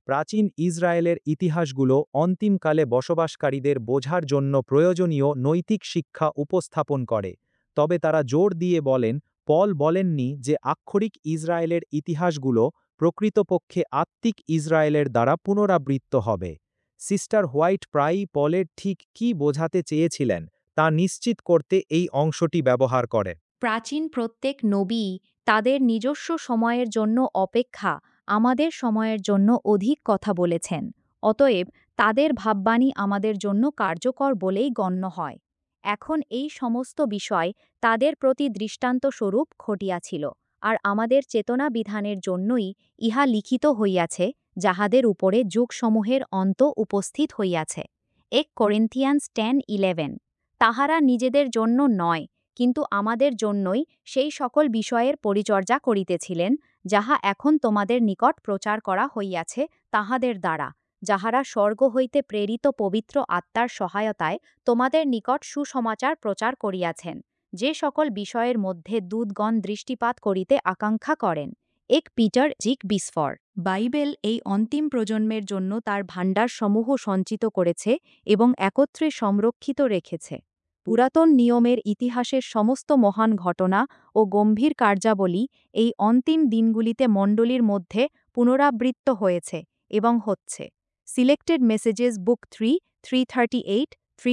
প্রাচীন ইসরায়েলের ইতিহাসগুলো অন্তিমকালে বসবাসকারীদের বোঝার জন্য প্রয়োজনীয় নৈতিক শিক্ষা উপস্থাপন করে, তবে তারা জোর দিয়ে বলেন, পল বলেননি যে আক্ষরিক ইসরায়েলের ইতিহাসগুলো প্রকৃতপক্ষে আত্মিক ইসরায়েলের দ্বারা পুনরাবৃত্ত হবে। সিস্টার হোয়াইট প্রায়ই পলের ঠিক কী বোঝাতে চেয়েছিলেন তা নিশ্চিত করতে এই অংশটি ব্যবহার করে। প্রাচীন প্রত্যেক নবী তাদের নিজস্ব সময়ের জন্য অপেক্ষা আমাদের সময়ের জন্য অধিক কথা বলেছেন, অতএব তাদের ভাববাণী আমাদের জন্য কার্যকর বলেই গণ্য হয়। এখন এই সমস্ত বিষয় তাদের প্রতি দৃষ্টান্তস্বরূপ ঘটিয়াছিল, আর আমাদের চেতনা বিধানের জন্যই ইহা লিখিত হইয়াছে, যাহাদের উপরে যুগসমূহের অন্ত উপস্থিত হইয়াছে। ১ করিন্থিয়ান্স 10:11। তাহারা নিজেদের জন্য নয়, কিন্তু আমাদের জন্যই সেই সকল বিষয়ের পরিচর্যা করিতেছিলেন, যাহা এখন তোমাদের নিকট প্রচার করা হইয়াছে তাহাদের দ্বারা, যাহারা স্বর্গ হইতে প্রেরিত পবিত্র আত্মার সহায়তায় তোমাদের নিকট সুসমাচার প্রচার করিয়াছেন, যে সকল বিষয়ের মধ্যে দূতগণ দৃষ্টিপাত করিতে আকাঙ্ক্ষা করেন। ১ পিটার জিক বিস্ফর। বাইবেল এই অন্তিম প্রজন্মের জন্য তার ভাণ্ডারসমূহ সঞ্চিত করেছে এবং একত্রে সংরক্ষিত রেখেছে। পুরাতন নিয়মের ইতিহাসের সমস্ত মহান ঘটনা ও গম্ভীর কার্যাবলী এই অন্তিম দিনগুলিতে মণ্ডলীর মধ্যে পুনরাবৃত্ত হয়েছে এবং হচ্ছে। Selected messages book 3, 338,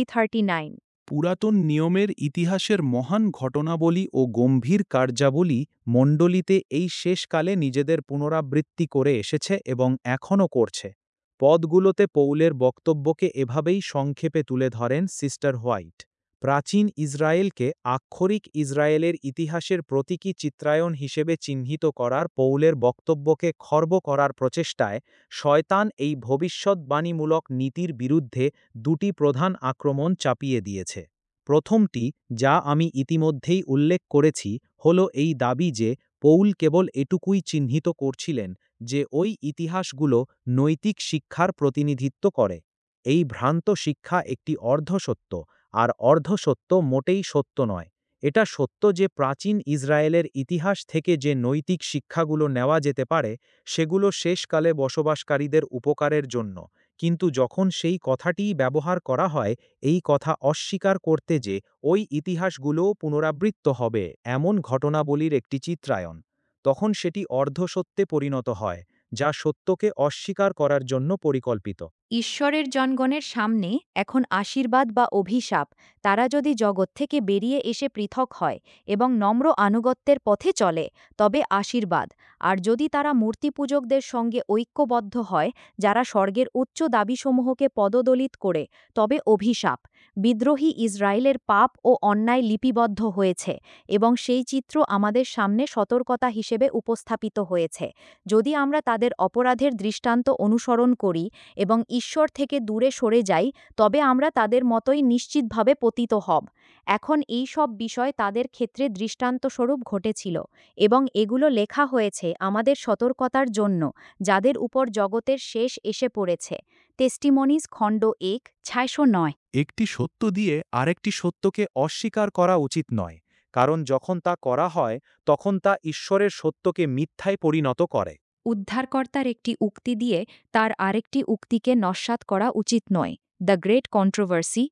339। পুরাতন নিয়মের ইতিহাসের মহান ঘটনাবলী ও গম্ভীর কার্যাবলী মণ্ডলীতে এই শেষকালে নিজেদের পুনরাবৃত্তি করে এসেছে এবং এখনও করছে। পদগুলোতে পৌলের বক্তব্যকে এভাবেই সংক্ষেপে তুলে ধরেন সিস্টার হোয়াইট। প্রাচীন ইসরায়েলকে আক্ষরিক ইসরায়েলের ইতিহাসের প্রতীকী চিত্রায়ন হিসেবে চিহ্নিত করার পৌলের বক্তব্যকে খর্ব করার প্রচেষ্টায় শয়তান এই ভবিষ্যদ্বাণীমূলক নীতির বিরুদ্ধে দুটি প্রধান আক্রমণ চাপিয়ে দিয়েছে। প্রথমটি, যা আমি ইতিমধ্যেই উল্লেখ করেছি, হল এই দাবি যে পৌল কেবল এটুকুই চিহ্নিত করছিলেন যে ওই ইতিহাসগুলো নৈতিক শিক্ষার প্রতিনিধিত্ব করে। এই ভ্রান্ত শিক্ষা একটি অর্ধসত্য, আর অর্ধসত্য মোটেই সত্য নয়। এটা সত্য যে প্রাচীন ইসরায়েলের ইতিহাস থেকে যে নৈতিক শিক্ষাগুলো নেওয়া যেতে পারে সেগুলো শেষকালে বসবাসকারীদের উপকারের জন্য, কিন্তু যখন সেই কথাটিই ব্যবহার করা হয় এই কথা অস্বীকার করতে যে ওই ইতিহাসগুলোও পুনরাবৃত্ত হবে এমন ঘটনাবলীর একটি চিত্রায়ন, তখন সেটি অর্ধসত্যে পরিণত হয়, যা সত্যকে অস্বীকার করার জন্য পরিকল্পিত। ঈশ্বরের জনগণের সামনে এখন আশীর্বাদ বা অভিশাপ, তারা যদি জগৎ থেকে বেরিয়ে এসে পৃথক হয় এবং নম্র আনুগত্যের পথে চলে, তবে আশীর্বাদ, আর যদি তারা মূর্তিপূজকদের সঙ্গে ঐক্যবদ্ধ হয় যারা স্বর্গের উচ্চ দাবিসমূহকে পদদলিত করে, তবে অভিশাপ। বিদ্রোহী ইসরায়েলের পাপ ও অন্যায় লিপিবদ্ধ হয়েছে এবং সেই চিত্র আমাদের সামনে সতর্কতা হিসেবে উপস্থাপিত হয়েছে। যদি আমরা তাদের অপরাধের দৃষ্টান্ত অনুসরণ করি এবং ঈশ্বর থেকে দূরে সরে যাই, তবে আমরা তাদের মতোই নিশ্চিতভাবে পতিত হব। এখন এই সব বিষয় তাদের ক্ষেত্রে দৃষ্টান্তস্বরূপ ঘটেছিল এবং এগুলো লেখা হয়েছে আমাদের সতর্কতার জন্য, যাদের উপর জগতের শেষ এসে পড়েছে। টেস্টিমনিজ খণ্ড 1, 609। একটি সত্য দিয়ে আরেকটি সত্যকে অস্বীকার করা উচিত নয়, কারণ যখন তা করা হয় তখন তা ঈশ্বরের সত্যকে মিথ্যায় পরিণত করে। উদ্ধারকর্তার একটি উক্তি দিয়ে তার আরেকটি উক্তিকে নস্যাৎ করা উচিত নয়। The great controversy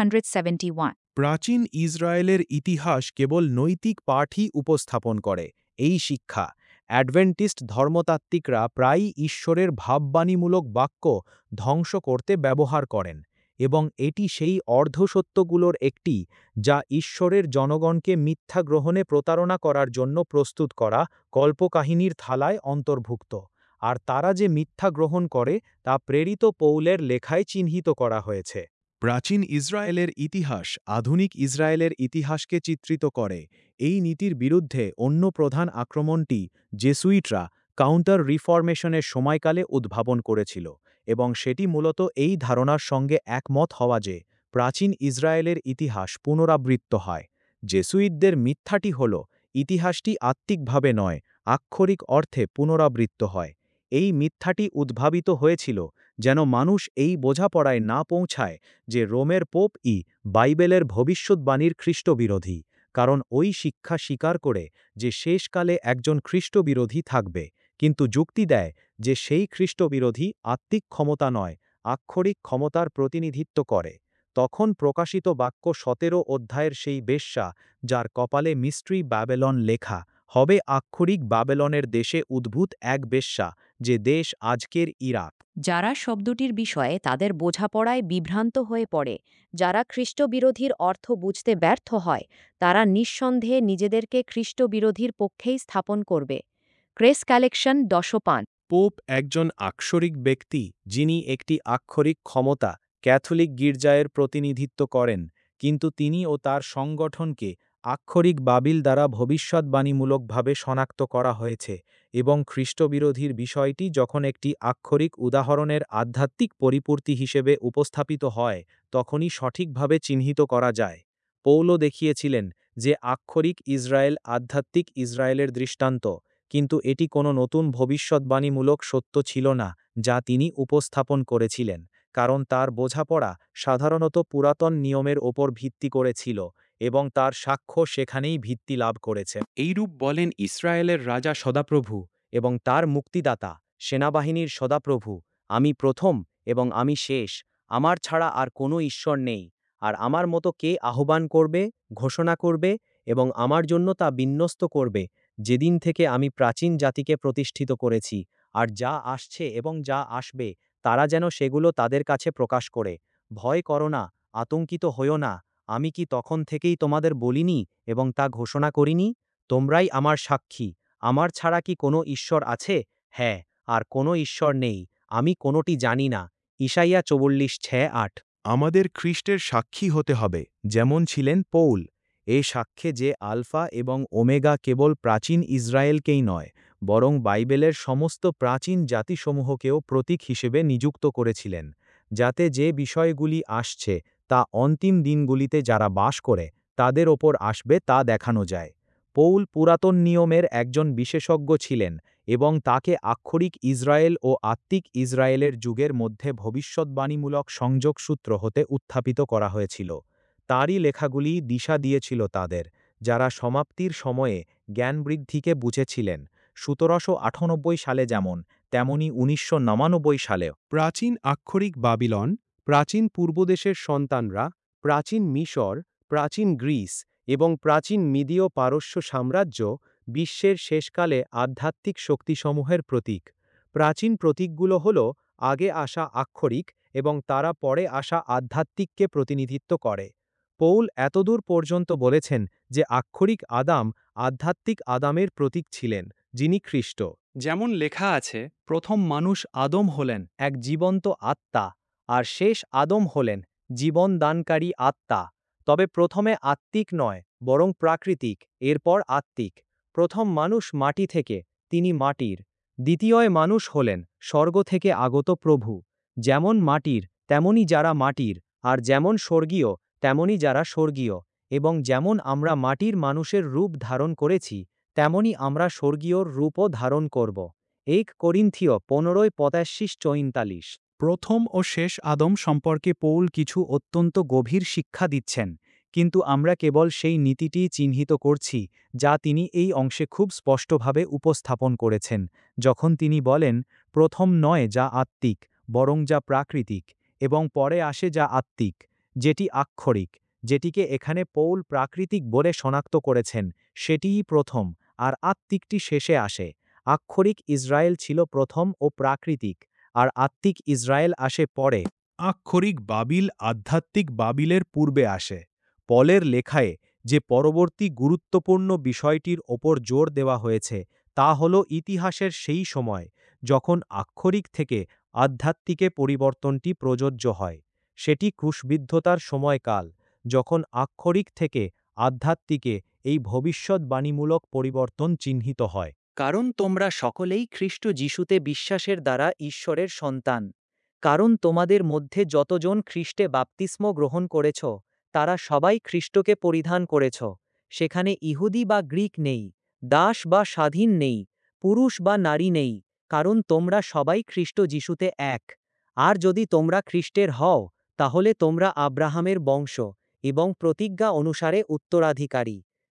371। প্রাচীন ইসরায়েলের ইতিহাস কেবল নৈতিক পাঠই উপস্থাপন করে। এই শিক্ষা অ্যাডভেন্টিস্ট ধর্মতাত্ত্বিকরা প্রায়ই ঈশ্বরের ভাববাণীমূলক বাক্য ধ্বংস করতে ব্যবহার করেন, এবং এটি সেই অর্ধসত্যগুলোর একটি যা ঈশ্বরের জনগণকে মিথ্যা গ্রহণে প্রতারণা করার জন্য প্রস্তুত করা কল্পকাহিনীর থালায় অন্তর্ভুক্ত, আর তারা যে মিথ্যা গ্রহণ করে তা প্রেরিত পৌলের লেখায় চিহ্নিত করা হয়েছে। প্রাচীন ইসরায়েলের ইতিহাস আধুনিক ইসরায়েলের ইতিহাসকে চিত্রিত করে। এই নীতির বিরুদ্ধে অন্য প্রধান আক্রমণটি জেসুইটরা কাউন্টার রিফরমেশনের সময়কালে উদ্ভাবন করেছিল, এবং সেটি মূলত এই ধারণার সঙ্গে একমত হওয়া যে প্রাচীন ইসরায়েলের ইতিহাস পুনরাবৃত্ত হয়। জেসুইটদের মিথ্যাটি হল ইতিহাসটি আত্মিকভাবে নয়, আক্ষরিক অর্থে পুনরাবৃত্ত হয়। এই মিথ্যাটি উদ্ভাবিত হয়েছিল যেন মানুষ এই বোঝাপড়ায় না পৌঁছায় যে রোমের পোপ বাইবেলের ভবিষ্যদ্বাণীর খ্রিস্টবিরোধী, কারণ ওই শিক্ষা স্বীকার করে যে শেষকালে একজন খ্রিস্টবিরোধী থাকবে, কিন্তু যুক্তি দেয় যে সেই খ্রিস্টবিরোধী আত্মিক ক্ষমতা নয়, আক্ষরিক ক্ষমতার প্রতিনিধিত্ব করে। তখন প্রকাশিত বাক্য ১৭ অধ্যায়ের সেই বেশ্যা, যার কপালে মিস্ট্রি ব্যাবেলন লেখা, হবে আক্ষরিক বাবেলনের দেশে উদ্ভূত এক বেশ্যা, যে দেশ আজকের ইরাক। যারা শব্দটির বিষয়ে তাদের বোঝাপড়ায় বিভ্রান্ত হয়ে পড়ে, যারা খ্রিস্টবিরোধীর অর্থ বুঝতে ব্যর্থ হয়, তারা নিঃসন্দেহে নিজেদেরকে খ্রিস্টবিরোধীর পক্ষেই স্থাপন করবে। Craze collection ১০৫। পোপ একজন আক্ষরিক ব্যক্তি, যিনি একটি আক্ষরিক ক্ষমতা, ক্যাথলিক গির্জায়ের প্রতিনিধিত্ব করেন, কিন্তু তিনি ও তার সংগঠনকে আক্ষরিক বাবিল দ্বারা ভবিষ্যদ্বাণীমূলকভাবে শনাক্ত করা হয়েছে, এবং খ্রিস্টবিরোধীর বিষয়টি যখন একটি আক্ষরিক উদাহরণের আধ্যাত্মিক পরিপূর্তি হিসেবে উপস্থাপিত হয়, তখনই সঠিকভাবে চিহ্নিত করা যায়। পৌলো দেখিয়েছিলেন যে আক্ষরিক ইসরায়েল আধ্যাত্মিক ইসরায়েলের দৃষ্টান্ত, কিন্তু এটি কোনো নতুন ভবিষ্যদ্বাণীমূলক সত্য ছিল না যা তিনি উপস্থাপন করেছিলেন, কারণ তার বোঝাপড়া সাধারণত পুরাতন নিয়মের ওপর ভিত্তি করেছিল, এবং তার সাক্ষ্য সেখানেই ভিত্তি লাভ করেছে। এইরূপ বলেন ইসরায়েলের রাজা সদাপ্রভু এবং তার মুক্তিদাতা, সেনাবাহিনীর সদাপ্রভু, আমি প্রথম এবং আমি শেষ, আমার ছাড়া আর কোনো ঈশ্বর নেই, আর আমার মতো কে আহ্বান করবে, ঘোষণা করবে এবং আমার জন্য তা বিন্যস্ত করবে, যেদিন থেকে আমি প্রাচীন জাতিকে প্রতিষ্ঠিত করেছি, আর যা আসছে এবং যা আসবে, তারা যেন সেগুলো তাদের কাছে প্রকাশ করে। ভয় করো না, আতঙ্কিত হইও না, আমি কি তখন থেকেই তোমাদের বলিনি এবং তা ঘোষণা করিনি? তোমরাই আমার সাক্ষী। আমার ছাড়া কি কোনো ঈশ্বর আছে? হ্যাঁ, আর কোনো ঈশ্বর নেই, আমি কোনোটি জানি না। ইসাইয়া ৪৪:৬-৮। আমাদের খ্রিস্টের সাক্ষী হতে হবে, যেমন ছিলেন পৌল। এই সাক্ষ্যে যে আলফা এবং ওমেগা কেবল প্রাচীন ইসরায়েলকেই নয়, বরং বাইবেলের সমস্ত প্রাচীন জাতিসমূহকেও প্রতীক হিসেবে নিযুক্ত করেছিলেন, যাতে যে বিষয়গুলি আসছে তা অন্তিম দিনগুলিতে যারা বাস করে তাদের ওপর আসবে তা দেখানো যায়। পৌল পুরাতন নিয়মের একজন বিশেষজ্ঞ ছিলেন, এবং তাকে আক্ষরিক ইসরায়েল ও আত্মিক ইসরায়েলের যুগের মধ্যে ভবিষ্যদ্বাণীমূলক সংযোগসূত্র হতে উত্থাপিত করা হয়েছিল। তাঁরই লেখাগুলি দিশা দিয়েছিল তাদের, যারা সমাপ্তির সময়ে জ্ঞানবৃদ্ধিকে বুঝেছিলেন, ১৭৯৮ সালে যেমন, তেমনি ১৯৯৯ সালেও। প্রাচীন আক্ষরিক বাবিলন, প্রাচীন পূর্বদেশের সন্তানরা, প্রাচীন মিশর, প্রাচীন গ্রিস এবং প্রাচীন মিদীয় পারস্য সাম্রাজ্য বিশ্বের শেষকালে আধ্যাত্মিক শক্তিসমূহের প্রতীক। প্রাচীন প্রতীকগুলো হল আগে আসা আক্ষরিক, এবং তারা পরে আসা আধ্যাত্মিককে প্রতিনিধিত্ব করে। পৌল এতদূর পর্যন্ত বলেছেন যে আক্ষরিক আদাম আধ্যাত্মিক আদামের প্রতীক ছিলেন, যিনি খ্রিস্ট। যেমন লেখা আছে, প্রথম মানুষ আদম হলেন এক জীবন্ত আত্মা, আর শেষ আদম হলেন জীবনদানকারী আত্মা। তবে প্রথমে আত্মিক নয়, বরং প্রাকৃতিক, এরপর আত্মিক। প্রথম মানুষ মাটি থেকে, তিনি মাটির। দ্বিতীয় মানুষ হলেন স্বর্গ থেকে আগত প্রভু। যেমন মাটির, তেমনি যারা মাটির, আর যেমন স্বর্গীয়, তেমনি যারা স্বর্গীয়। এবং যেমন আমরা মাটির মানুষের রূপ ধারণ করেছি, তেমনি আমরা স্বর্গীয়র রূপও ধারণ করব। ১ করিন্থীয় ১৫:৮৫-৪৪। প্রথম ও শেষ আদম সম্পর্কে পৌল কিছু অত্যন্ত গভীর শিক্ষা দিচ্ছেন, কিন্তু আমরা কেবল সেই নীতিটিই চিহ্নিত করছি যা তিনি এই অংশে খুব স্পষ্টভাবে উপস্থাপন করেছেন, যখন তিনি বলেন, প্রথম নয় যা আত্মিক, বরং যা প্রাকৃতিক, এবং পরে আসে যা আত্মিক, যেটি আক্ষরিক। যেটিকে এখানে পৌল প্রাকৃতিক বলে শনাক্ত করেছেন, সেটিই প্রথম, আর আত্মিকটি শেষে আসে। আক্ষরিক ইসরায়েল ছিল প্রথম ও প্রাকৃতিক, আর আত্মিক ইসরায়েল আসে পরে। আক্ষরিক বাবিল আধ্যাত্মিক বাবিলের পূর্বে আসে। পলের লেখায় যে পরবর্তী গুরুত্বপূর্ণ বিষয়টির ওপর জোর দেওয়া হয়েছে, তা হল ইতিহাসের সেই সময় যখন আক্ষরিক থেকে আধ্যাত্মিকে পরিবর্তনটি প্রযোজ্য হয়। সেটি ক্রুশবিদ্ধতার সময়কাল, যখন আক্ষরিক থেকে আধ্যাত্মিকে এই ভবিষ্যদ্বাণীমূলক পরিবর্তন চিহ্নিত হয়। কারণ তোমরা সকলেই খ্রিস্ট যিশুতে বিশ্বাসের দ্বারা ঈশ্বরের সন্তান। কারণ তোমাদের মধ্যে যতজন খ্রিস্টে বাপ্তিস্ম গ্রহণ করেছ, তারা সবাই খ্রিস্টকে পরিধান করেছ। সেখানে ইহুদি বা গ্রিক নেই, দাস বা স্বাধীন নেই, পুরুষ বা নারী নেই, কারণ তোমরা সবাই খ্রিস্ট যিশুতে এক। আর যদি তোমরা খ্রিস্টের হও, তাহলে তোমরা আব্রাহামের বংশ এবং প্রতিজ্ঞা অনুসারে উত্তরাধিকারী।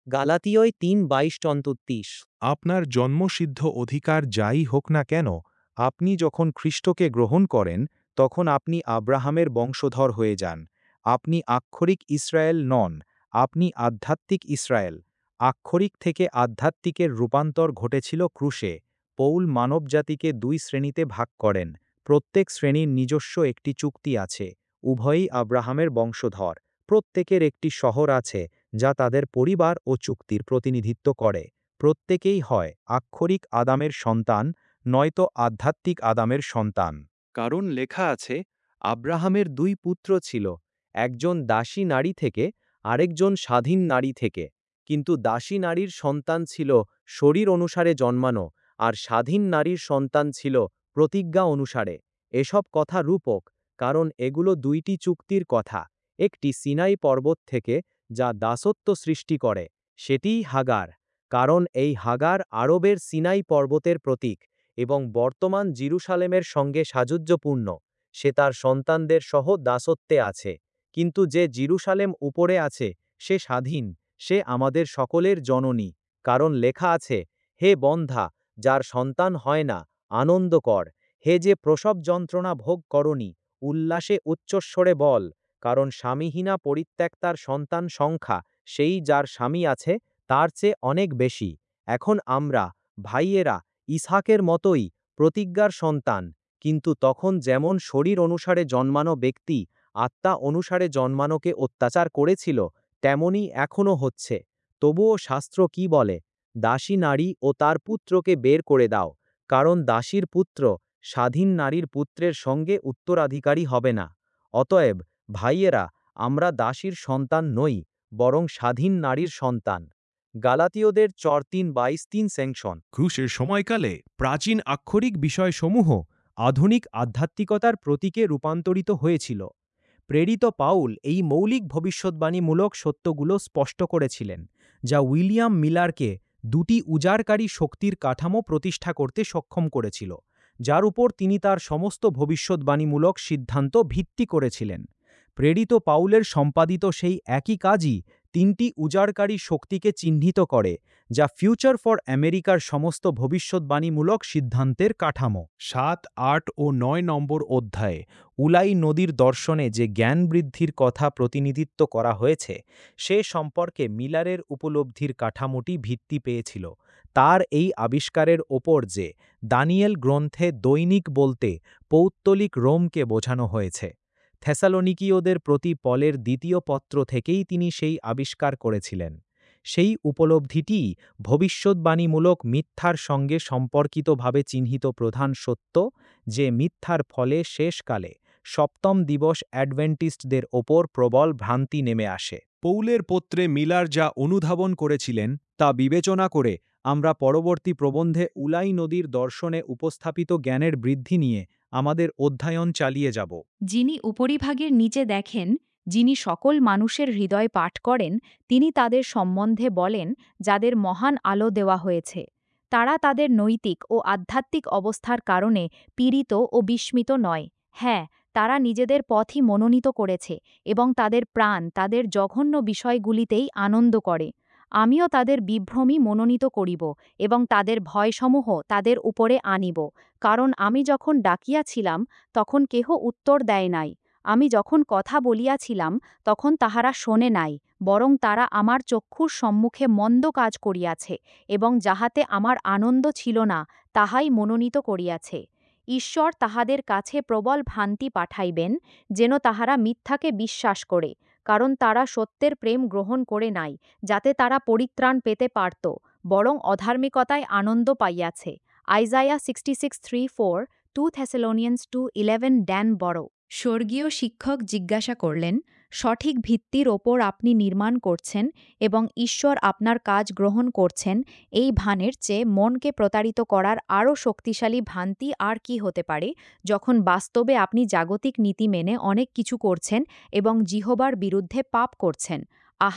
গালাতীয় 3:22-30। আপনার জন্মসিদ্ধ অধিকার যাই হোক না কেন, আপনি যখন খ্রিস্টকে গ্রহণ করেন, তখন আপনি আব্রাহামের বংশধর হয়ে যান। আপনি আক্ষরিক ইসরায়েল নন, আপনি আধ্যাত্মিক ইসরায়েল। আক্ষরিক থেকে আধ্যাত্মিকের রূপান্তর ঘটেছিল ক্রুশে। পৌল মানবজাতিকে 2 শ্রেণীতে ভাগ করেন। প্রত্যেক শ্রেণীর নিজস্ব একটি চুক্তি আছে। উভয়ই আব্রাহামের বংশধর। প্রত্যেকের একটি শহর আছে, যা তাদের পরিবার ও চুক্তির প্রতিনিধিত্ব করে। প্রত্যেকেই হয় আক্ষরিক আদামের সন্তান, নয়তো আধ্যাত্মিক আদামের সন্তান। কারণ লেখা আছে, আব্রাহামের 2 পুত্র ছিল, একজন দাসী নারী থেকে, আরেকজন স্বাধীন নারী থেকে। কিন্তু দাসী নারীর সন্তান ছিল শরীর অনুসারে জন্মানো, আর স্বাধীন নারীর সন্তান ছিল প্রতিজ্ঞা অনুসারে। এসব কথা রূপক, কারণ এগুলো 2টি চুক্তির কথা। একটি সিনাই পর্বত থেকে, যা দাসত্ব সৃষ্টি করে, সেটিই হাগার। কারণ এই হাগার আরবের সিনাই পর্বতের প্রতীক এবং বর্তমান জেরুসালেমের সঙ্গে সাযুজ্যপূর্ণ। সে তার সন্তানদের সহ দাসত্বে আছে। কিন্তু যে জেরুসালেম উপরে আছে, সে স্বাধীন, সে আমাদের সকলের জননী। কারণ লেখা আছে, হে বন্ধা, যার সন্তান হয় না, আনন্দ কর। হে যে প্রসব যন্ত্রণা ভোগ করনি, উল্লাসে উচ্চস্বরে বল। কারণ স্বামীহীনা পরিত্যক্তার সন্তান সংখ্যা, সেই যার স্বামী আছে, তার চেয়ে অনেক বেশি। এখন আমরা, ভাইয়েরা, ইসহাকের মতোই প্রতিজ্ঞার সন্তান। কিন্তু তখন যেমন শরীর অনুসারে জন্মানো ব্যক্তি আত্মা অনুসারে জন্মানোকে অত্যাচার করেছিল, তেমনি এখনও হচ্ছে। তবুও শাস্ত্র কি বলে? দাসী নারী ও তার পুত্রকে বের করে দাও, কারণ দাসীর পুত্র স্বাধীন নারীর পুত্রের সঙ্গে উত্তরাধিকারী হবে না। অতএব, ভাইয়েরা, আমরা দাসীর সন্তান নই, বরং স্বাধীন নারীর সন্তান। গালাতীয়দের 4:3-22 সেকশন। ক্রুশের সময়কালে প্রাচীন আক্ষরিক বিষয়সমূহ আধুনিক আধ্যাত্মিকতার প্রতীকে রূপান্তরিত হয়েছিল। প্রেরিত পাউল এই মৌলিক ভবিষ্যদ্বাণীমূলক সত্যগুলো স্পষ্ট করেছিলেন, যা উইলিয়াম মিলারকে 2টি উজাড়কারী শক্তির কাঠামো প্রতিষ্ঠা করতে সক্ষম করেছিল, যার উপর তিনি তার সমস্ত ভবিষ্যদ্বাণীমূলক সিদ্ধান্ত ভিত্তি করেছিলেন। প্রেরিত পাউলের সম্পাদিত সেই একই কাজই 3টি উজাড়কারী শক্তিকে চিহ্নিত করে, যা ফিউচার ফর আমেরিকার সমস্ত ভবিষ্যদ্বাণীমূলক সিদ্ধান্তের কাঠামো। 7, 8 ও 9 নম্বর অধ্যায়ে উলাই নদীর দর্শনে যে জ্ঞান বৃদ্ধির কথা প্রতিনিধিত্ব করা হয়েছে, সে সম্পর্কে মিলারের উপলব্ধির কাঠামোটি ভিত্তি পেয়েছিল তার এই আবিষ্কারের ওপর যে দানিয়েল গ্রন্থে দৈনিক বলতে পৌত্তলিক রোমকে বোঝানো হয়েছে। থেসালোনিকীয়দের প্রতি পলের 2য় পত্র থেকেই তিনি সেই আবিষ্কার করেছিলেন। সেই উপলব্ধিটিই ভবিষ্যদ্বাণীমূলক মিথ্যার সঙ্গে সম্পর্কিতভাবে চিহ্নিত প্রধান সত্য, যে মিথ্যার ফলে শেষকালে সপ্তম দিবস অ্যাডভেন্টিস্টদের ওপর প্রবল ভ্রান্তি নেমে আসে। পৌলের পত্রে মিলার যা অনুধাবন করেছিলেন, তা বিবেচনা করে আমরা পরবর্তী প্রবন্ধে উলাই নদীর দর্শনে উপস্থাপিত জ্ঞানের বৃদ্ধি নিয়ে আমাদের অধ্যয়ন চালিয়ে যাব। যিনি উপরিভাগের নিচে দেখেন, যিনি সকল মানুষের হৃদয় পাঠ করেন, তিনি তাদের সম্বন্ধে বলেন, যাদের মহান আলো দেওয়া হয়েছে। তারা তাদের নৈতিক ও আধ্যাত্মিক অবস্থার কারণে পীড়িত ও বিস্মিত নয়। হ্যাঁ, তারা নিজেদের পথই মনোনীত করেছে এবং তাদের প্রাণ তাদের জঘন্য বিষয়গুলিতেই আনন্দ করে। আমিও তাদের বিভ্রমই মনোনীত করিব এবং তাদের ভয়সমূহ তাদের উপরে আনিব। কারণ আমি যখন ডাকিয়াছিলাম, তখন কেহ উত্তর দেয় নাই। আমি যখন কথা বলিয়াছিলাম, তখন তাহারা শোনে নাই, বরং তারা আমার চক্ষুর সম্মুখে মন্দ কাজ করিয়াছে এবং যাহাতে আমার আনন্দ ছিল না, তাহাই মনোনীত করিয়াছে। ঈশ্বর তাহাদের কাছে প্রবল ভ্রান্তি পাঠাইবেন, যেন তাহারা মিথ্যাকে বিশ্বাস করে, কারণ তারা সত্যের প্রেম গ্রহণ করে নাই, যাতে তারা পরিত্রাণ পেতে পারত, বরং অধার্মিকতায় আনন্দ পাইয়াছে। আইজায়া 66:3-4, 2 Thessalonians 2:11 ড্যান বড়। স্বর্গীয় শিক্ষক জিজ্ঞাসা করলেন, সঠিক ভিত্তির ওপর আপনি নির্মাণ করছেন এবং ঈশ্বর আপনার কাজ গ্রহণ করছেন, এই ভানের চেয়ে মনকে প্রতারিত করার আরও শক্তিশালী ভ্রান্তি আর কি হতে পারে, যখন বাস্তবে আপনি জাগতিক নীতি মেনে অনেক কিছু করছেন এবং জিহোবার বিরুদ্ধে পাপ করছেন। আহা,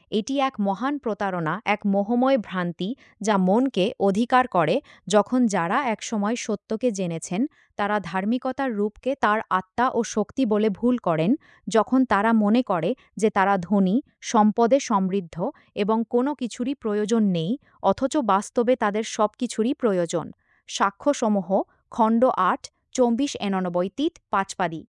এটি এক মহান প্রতারণা, এক মোহময় ভ্রান্তি যা মনকে অধিকার করে, যখন যারা একসময় সত্যকে জেনেছেন তারা ধার্মিকতার রূপকে তার আত্মা ও শক্তি বলে ভুল করেন, যখন তারা মনে করে যে তারা ধনী, সম্পদে সমৃদ্ধ এবং কোনো কিছুরই প্রয়োজন নেই, অথচ বাস্তবে তাদের সব কিছুরই প্রয়োজন। সাক্ষ্যসমূহ খণ্ড ৮ ২৪-৯৯ পাঁচপাদি।